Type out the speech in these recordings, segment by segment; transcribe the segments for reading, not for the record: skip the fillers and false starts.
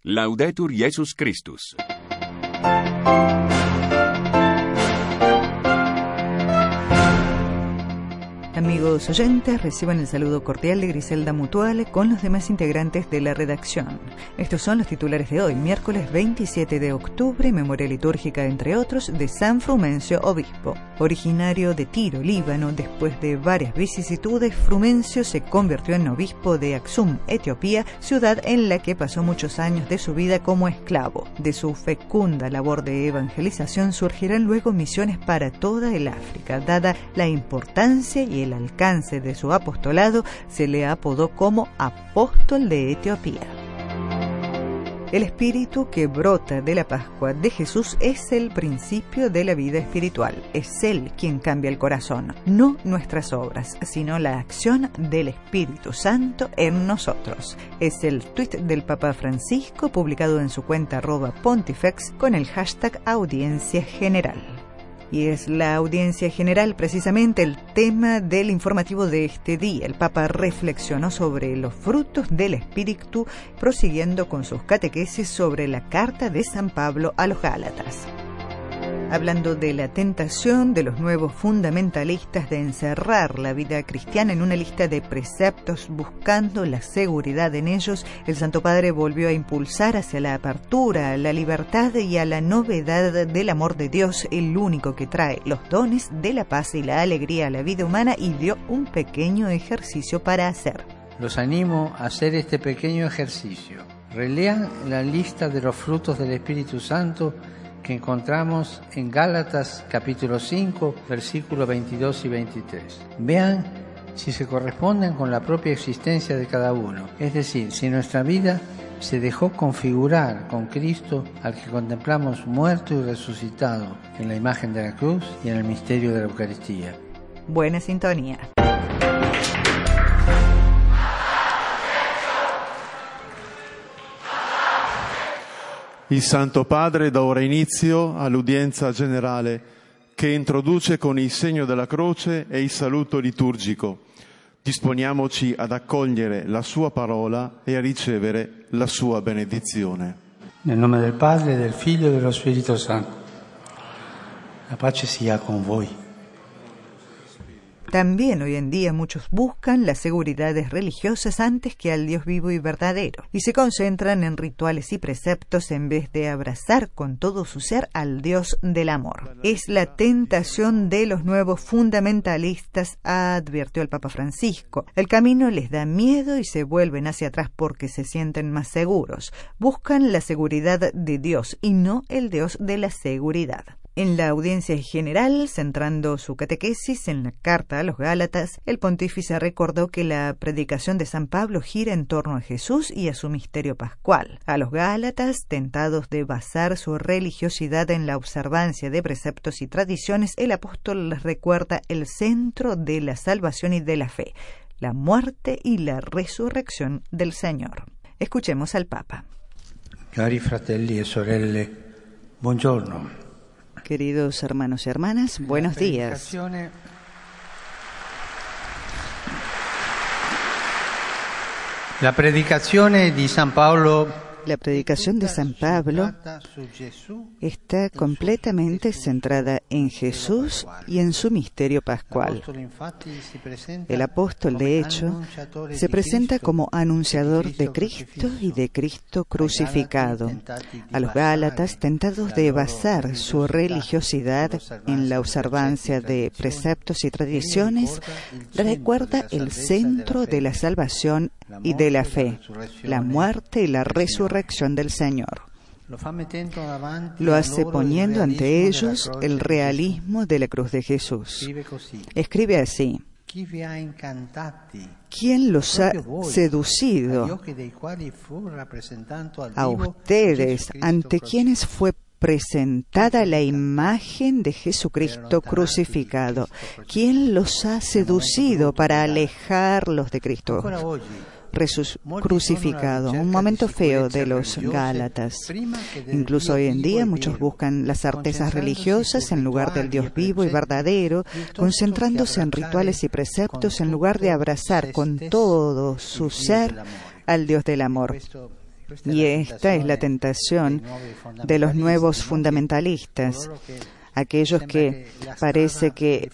Laudetur Jesus Christus. Amigos oyentes, reciban el saludo cordial de Griselda Mutuale con los demás integrantes de la redacción. Estos son los titulares de hoy, miércoles 27 de octubre, memoria litúrgica, entre otros, de San Frumencio, obispo. Originario de Tiro, Líbano, después de varias vicisitudes, Frumencio se convirtió en obispo de Aksum, Etiopía, ciudad en la que pasó muchos años de su vida como esclavo. De su fecunda labor de evangelización surgirán luego misiones para toda el África. Dada la importancia y el alcance de su apostolado, se le apodó como apóstol de Etiopía. El espíritu que brota de la Pascua de Jesús es el principio de la vida espiritual. Es Él quien cambia el corazón, no nuestras obras, sino la acción del Espíritu Santo en nosotros. Es el tuit del Papa Francisco, publicado en su cuenta @Pontifex con el hashtag Audiencia General. Y es la audiencia general precisamente el tema del informativo de este día. El Papa reflexionó sobre los frutos del Espíritu, prosiguiendo con sus catequesis sobre la carta de San Pablo a los Gálatas. Hablando de la tentación de los nuevos fundamentalistas de encerrar la vida cristiana en una lista de preceptos buscando la seguridad en ellos, el Santo Padre volvió a impulsar hacia la apertura, la libertad y a la novedad del amor de Dios, el único que trae los dones de la paz y la alegría a la vida humana, y dio un pequeño ejercicio para hacer. Los animo a hacer este pequeño ejercicio. Relean la lista de los frutos del Espíritu Santo que encontramos en Gálatas capítulo 5, versículos 22 y 23. Vean si se corresponden con la propia existencia de cada uno, es decir, si nuestra vida se dejó configurar con Cristo, al que contemplamos muerto y resucitado en la imagen de la cruz y en el misterio de la Eucaristía. Buena sintonía. Il Santo Padre dà ora inizio all'udienza generale che introduce con il segno della croce e il saluto liturgico. Disponiamoci ad accogliere la sua parola e a ricevere la sua benedizione. Nel nome del Padre, del Figlio e dello Spirito Santo. La pace sia con voi. También hoy en día muchos buscan las seguridades religiosas antes que al Dios vivo y verdadero, y se concentran en rituales y preceptos en vez de abrazar con todo su ser al Dios del amor. Es la tentación de los nuevos fundamentalistas, advirtió el Papa Francisco. El camino les da miedo y se vuelven hacia atrás porque se sienten más seguros. Buscan la seguridad de Dios y no el Dios de la seguridad. En la audiencia general, centrando su catequesis en la carta a los Gálatas, el pontífice recordó que la predicación de San Pablo gira en torno a Jesús y a su misterio pascual. A los Gálatas, tentados de basar su religiosidad en la observancia de preceptos y tradiciones, el apóstol les recuerda el centro de la salvación y de la fe, la muerte y la resurrección del Señor. Escuchemos al Papa. Cari fratelli e sorelle, buongiorno. Queridos hermanos y hermanas, buenos días. La predicazione di San Paolo. La predicación de San Pablo está completamente centrada en Jesús y en su misterio pascual. El apóstol, de hecho, se presenta como anunciador de Cristo y de Cristo crucificado. A los Gálatas, tentados de basar su religiosidad en la observancia de preceptos y tradiciones, recuerda el centro de la salvación y de la fe, la muerte y la resurrección del Señor. Lo hace poniendo ante ellos el realismo de la cruz de Jesús. Escribe así: ¿quién los ha seducido a ustedes, ante quienes fue presentada la imagen de Jesucristo crucificado? ¿Quién los ha seducido para alejarlos de Cristo crucificado? Un momento feo de los Gálatas. Incluso hoy en día muchos buscan las certezas religiosas en lugar del Dios vivo y verdadero, concentrándose en rituales y preceptos en lugar de abrazar con todo su ser al Dios del amor. Y esta es la tentación de los nuevos fundamentalistas, aquellos que parece que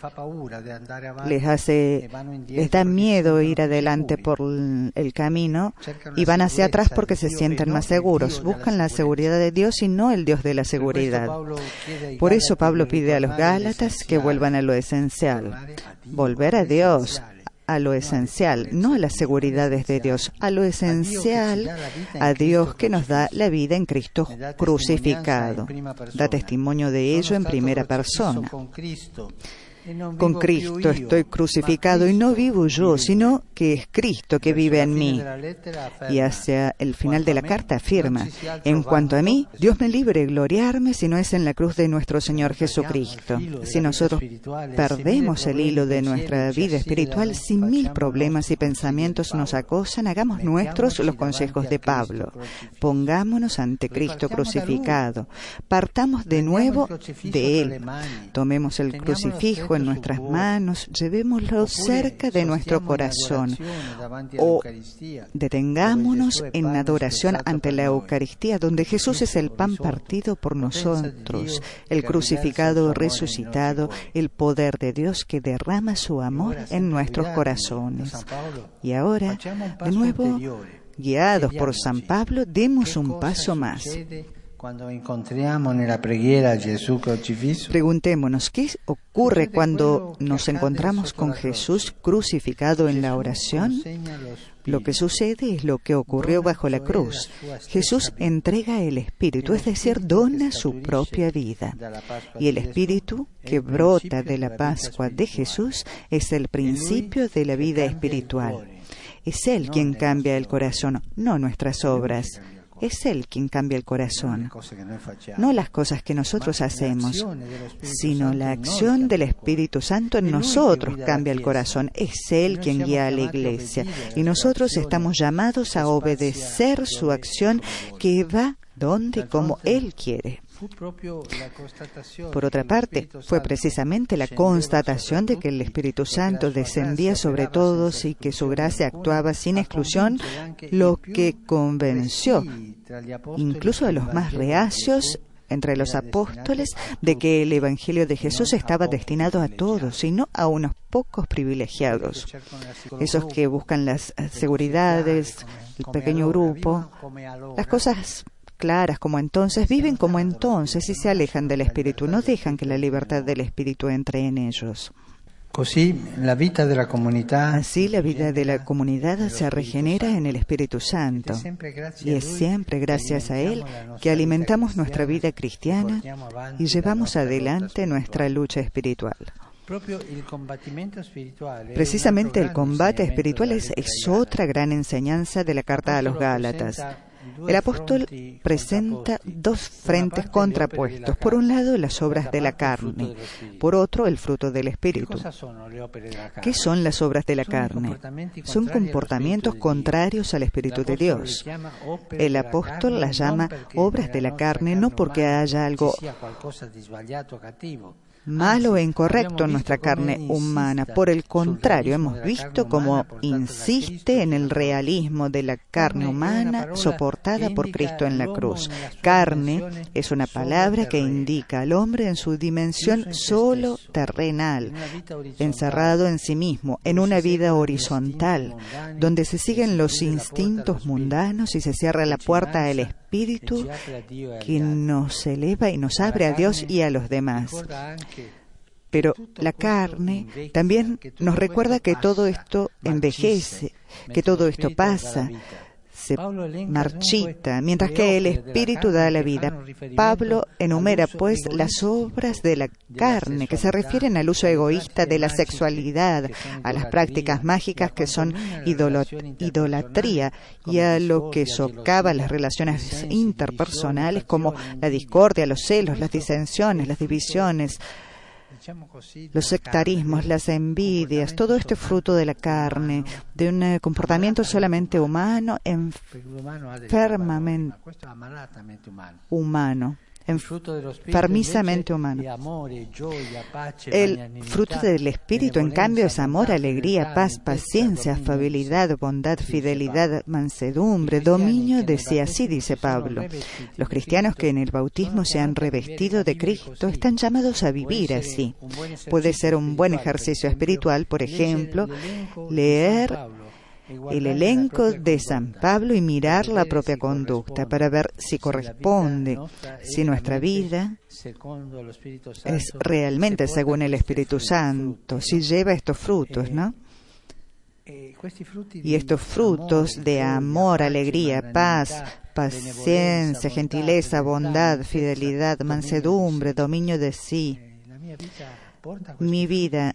les da miedo ir adelante por el camino y van hacia atrás porque se sienten más seguros. Buscan la seguridad de Dios y no el Dios de la seguridad. Por eso Pablo pide a los Gálatas que vuelvan a lo esencial. Volver a Dios, a lo esencial, no a las seguridades de Dios, a lo esencial, a Dios que nos da la vida en Cristo crucificado. Da testimonio de ello en primera persona. Con Cristo estoy crucificado y no vivo yo, sino que es Cristo que vive en mí. Y hacia el final de la carta afirma, en cuanto a mí, Dios me libre de gloriarme si no es en la cruz de nuestro Señor Jesucristo. Si nosotros perdemos el hilo de nuestra vida espiritual, si 1000 problemas y pensamientos nos acosan, hagamos nuestros los consejos de Pablo. Pongámonos ante Cristo crucificado. Partamos de nuevo de Él. Tomemos el crucifijo en nuestras manos, llevémoslo cerca de nuestro corazón, o detengámonos en adoración ante la Eucaristía, donde Jesús es el pan partido por nosotros, el crucificado resucitado, el poder de Dios que derrama su amor en nuestros corazones. Y ahora, de nuevo, guiados por San Pablo, demos un paso más. Preguntémonos, ¿qué ocurre cuando nos encontramos con Jesús crucificado en la oración? Lo que sucede es lo que ocurrió bajo la cruz. Jesús entrega el Espíritu, es decir, dona su propia vida. Y el Espíritu que brota de la Pascua de Jesús es el principio de la vida espiritual. Es Él quien cambia el corazón, no nuestras obras. Es Él quien cambia el corazón, no las cosas que nosotros hacemos, sino la acción del Espíritu Santo en nosotros cambia el corazón. Es Él quien guía a la Iglesia y nosotros estamos llamados a obedecer su acción que va donde y como Él quiere. Por otra parte, fue precisamente la constatación de que el Espíritu Santo descendía sobre todos y que su gracia actuaba sin exclusión lo que convenció incluso a los más reacios entre los apóstoles de que el Evangelio de Jesús estaba destinado a todos y no a unos pocos privilegiados. Esos que buscan las seguridades, el pequeño grupo, las cosas claras como entonces, viven como entonces y se alejan del Espíritu, no dejan que la libertad del Espíritu entre en ellos. Así, la vida de la comunidad se regenera en el Espíritu Santo y es siempre gracias a Él que alimentamos nuestra vida cristiana y llevamos adelante nuestra lucha espiritual. Precisamente el combate espiritual es otra gran enseñanza de la carta a los Gálatas. El apóstol presenta dos frentes contrapuestos. Por un lado, las obras de la carne. Por otro, el fruto del Espíritu. ¿Qué son las obras de la carne? Son comportamientos contrarios al Espíritu de Dios. El apóstol las llama obras de la carne no porque haya algo malo e incorrecto en nuestra carne humana. Por el contrario, hemos visto cómo insiste en el realismo de la carne humana soportada por Cristo en la cruz. Carne es una palabra que indica al hombre en su dimensión solo terrenal, encerrado en sí mismo, en una vida horizontal, donde se siguen los instintos mundanos y se cierra la puerta al Espíritu que nos eleva y nos abre a Dios y a los demás. Pero la carne también nos recuerda que todo esto envejece, que todo esto pasa, se marchita, mientras que el Espíritu da la vida. Pablo enumera, pues, las obras de la carne, que se refieren al uso egoísta de la sexualidad, a las prácticas mágicas que son idolatría y a lo que socava las relaciones interpersonales como la discordia, los celos, las disensiones, las divisiones, los sectarismos, las envidias. Todo esto es fruto de la carne, de un comportamiento solamente humano, enfermamente humano. enfermizamente humano. El fruto del Espíritu, en cambio, es amor, alegría, paz, paciencia, afabilidad, bondad, fidelidad, mansedumbre, dominio de sí. Así dice Pablo. Los cristianos que en el bautismo se han revestido de Cristo están llamados a vivir así. Puede ser un buen ejercicio espiritual, por ejemplo, leer el elenco de San Pablo y mirar la propia conducta para ver si corresponde, si nuestra vida es realmente según el Espíritu Santo, si lleva estos frutos, ¿no? Y estos frutos de amor, alegría, paz, paciencia, gentileza, bondad, fidelidad, mansedumbre, dominio de sí. Mi vida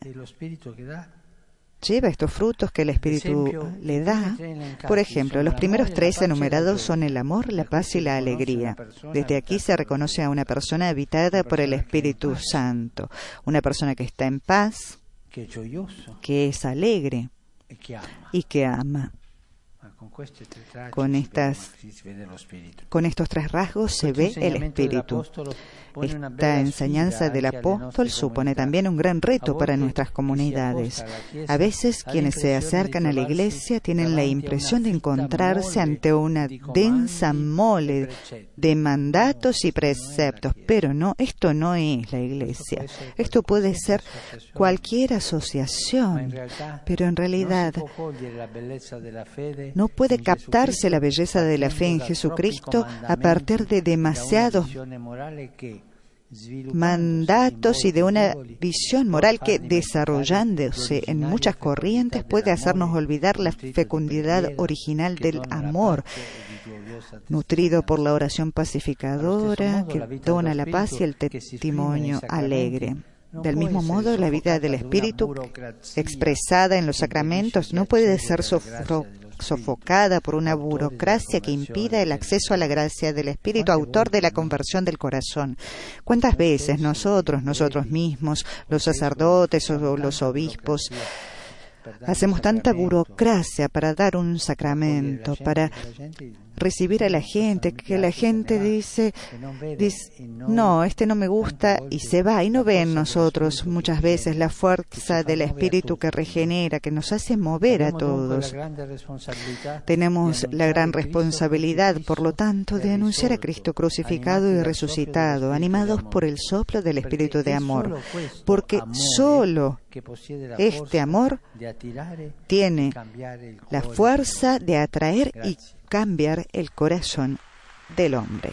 lleva estos frutos que el Espíritu le da. Por ejemplo, los primeros 3 enumerados son el amor, la paz y la alegría. Desde aquí se reconoce a una persona habitada por el Espíritu Santo, una persona que está en paz, que es alegre y que ama. Con estos 3 rasgos se ve el Espíritu. Esta enseñanza del apóstol supone también un gran reto para nuestras comunidades. A veces quienes se acercan a la iglesia tienen la impresión de encontrarse ante una densa mole de mandatos y preceptos, pero no, esto no es la iglesia. Esto puede ser cualquier asociación, pero en realidad no puede captarse la belleza de la fe en Jesucristo a partir de demasiados mandatos y de una visión moral que, desarrollándose en muchas corrientes, puede hacernos olvidar la fecundidad original del amor, nutrido por la oración pacificadora que dona la paz y el testimonio alegre. Del mismo modo, la vida del Espíritu expresada en los sacramentos no puede ser sofocada por una burocracia que impida el acceso a la gracia del Espíritu, autor de la conversión del corazón. ¿Cuántas veces nosotros mismos, los sacerdotes o los obispos, hacemos tanta burocracia para dar un sacramento, para recibir a la gente, que la gente dice, no, este no me gusta, y se va, y no ve en nosotros muchas veces la fuerza del Espíritu que regenera, que nos hace mover a todos? Tenemos la gran responsabilidad, por lo tanto, de anunciar a Cristo crucificado y resucitado, animados por el soplo del Espíritu de amor, porque solo este amor tiene la fuerza de atraer y cambiar el corazón del hombre.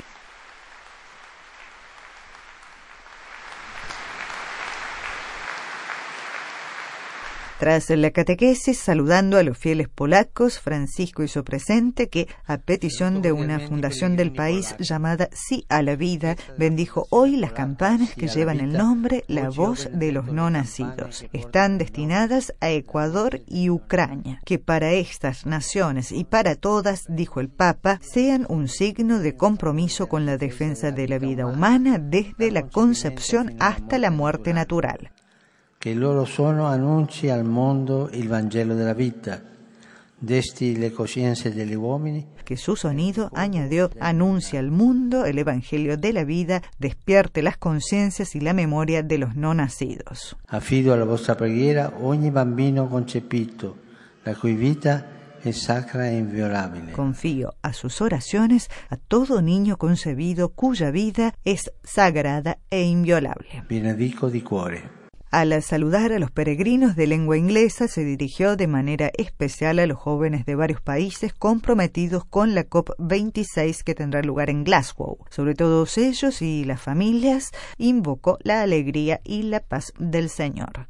Tras la catequesis, saludando a los fieles polacos, Francisco hizo presente que, a petición de una fundación del país llamada Sí a la Vida, bendijo hoy las campanas que llevan el nombre La Voz de los No Nacidos. Están destinadas a Ecuador y Ucrania, que para estas naciones y para todas, dijo el Papa, sean un signo de compromiso con la defensa de la vida humana desde la concepción hasta la muerte natural. Che il loro suono annunci al mondo il Vangelo della vita, desti le coscienze degli uomini. Que su sonido, añadió, anuncia al mundo el Evangelio de la vida, despierte las conciencias y la memoria de los no nacidos. Affido alla vostra preghiera ogni bambino concepito, la cui vita es sacra e inviolabile. Confío a sus oraciones a todo niño concebido cuya vida es sagrada e inviolable. Benedico di cuore. Al saludar a los peregrinos de lengua inglesa, se dirigió de manera especial a los jóvenes de varios países comprometidos con la COP26 que tendrá lugar en Glasgow. Sobre todos ellos y las familias, invocó la alegría y la paz del Señor.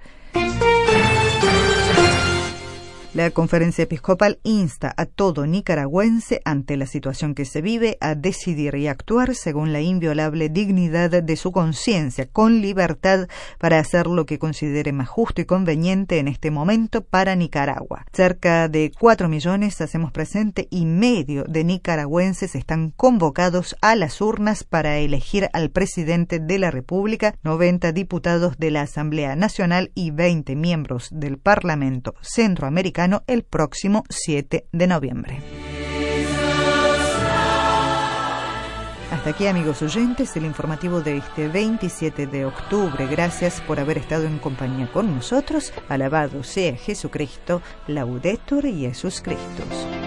La Conferencia Episcopal insta a todo nicaragüense, ante la situación que se vive, a decidir y actuar según la inviolable dignidad de su conciencia, con libertad para hacer lo que considere más justo y conveniente en este momento para Nicaragua. Cerca de 4 millones, hacemos presente, y medio de nicaragüenses están convocados a las urnas para elegir al presidente de la República, 90 diputados de la Asamblea Nacional y 20 miembros del Parlamento Centroamericano el próximo 7 de noviembre. Hasta hasta aquí, amigos oyentes, el informativo de este 27 de octubre. Gracias por haber estado en compañía con nosotros. Alabado sea Jesucristo. Laudetur Jesus Christus.